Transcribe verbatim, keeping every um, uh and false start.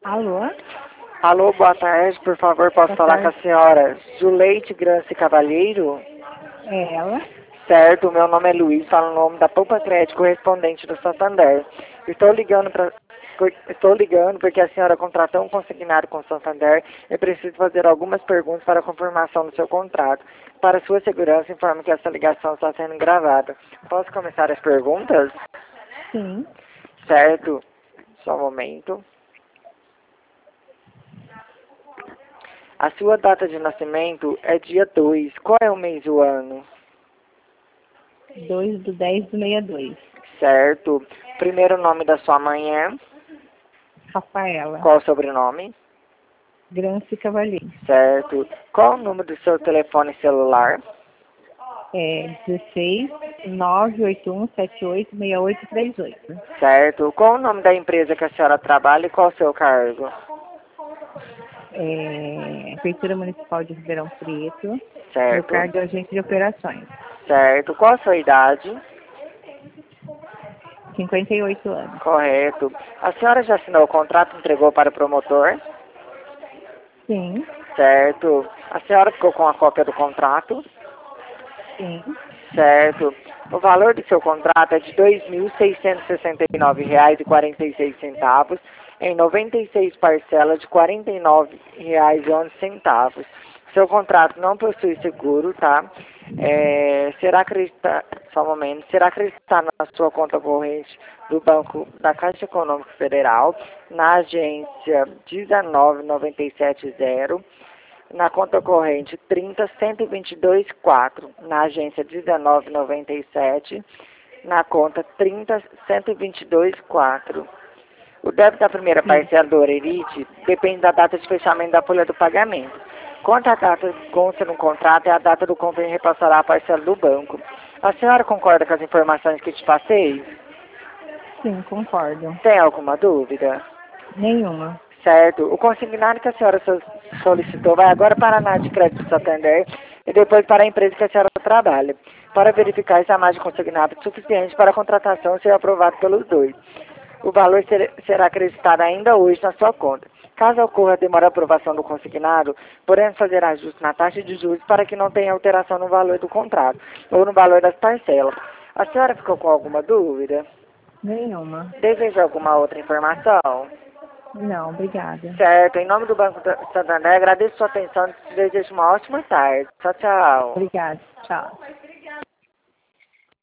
Alô? Alô, boa tarde, por favor, posso Boa falar tarde. com a senhora Zuleide Grace Cavalheiro? É ela? Certo, meu nome é Luiz, falo o nome da Poupa Crédito correspondente do Santander. Estou ligando para Estou ligando porque a senhora contratou um consignado com o Santander e preciso fazer algumas perguntas para confirmação do seu contrato. Para sua segurança, informo que essa ligação está sendo gravada. Posso começar as perguntas? Sim. Certo, só um momento. A sua data de nascimento é dia dois. Qual é o mês e o ano? dois do dez do sessenta e dois. Certo. Primeiro nome da sua mãe é? Rafaela. Qual o sobrenome? Grance Cavalheiro. Certo. Qual o número do seu telefone celular? É dezesseis, nove oito um, sete oito, seis oito três oito. Certo. Qual o nome da empresa que a senhora trabalha e qual o seu cargo? É, Prefeitura Municipal de Ribeirão Preto. Meu Certo. cargo é agente de operações. Certo. Qual a sua idade? cinquenta e oito anos. Correto. A senhora já assinou o contrato e entregou para o promotor? Sim. Certo. A senhora ficou com a cópia do contrato? Sim. Certo. O valor do seu contrato é de dois mil seiscentos e sessenta e nove reais e quarenta e seis centavos em noventa e seis parcelas de quarenta e nove reais e onze centavos. Seu contrato não possui seguro, tá? É, será acreditar, só um momento, será acreditado na sua conta corrente do Banco da Caixa Econômica Federal, na agência dezenove nove sete zero, na conta corrente trinta, cento e vinte e dois, quatro, na agência dezenove noventa e sete, na conta trinta, cento e vinte e dois, quatro. O débito da primeira Sim. parcela do Orerite depende da data de fechamento da folha do pagamento. Quanto à data que consta no contrato, é a data do compra e repassará a parcela do banco. A senhora concorda com as informações que te passei? Sim, concordo. Tem alguma dúvida? Nenhuma. Certo. O consignado que a senhora so- solicitou vai agora para a ANAD de Crédito Santander e depois para a empresa que a senhora trabalha, para verificar se a margem consignada é suficiente para a contratação ser aprovado pelos dois. O valor ser- será acreditado ainda hoje na sua conta. Caso ocorra demora a aprovação do consignado, podemos fazer ajuste na taxa de juros para que não tenha alteração no valor do contrato ou no valor das parcelas. A senhora ficou com alguma dúvida? Nenhuma. Deseja alguma outra informação? Não, obrigada. Certo, em nome do Banco da- Santander, agradeço sua atenção e desejo uma ótima tarde. Tchau, tchau. Obrigada. Tchau.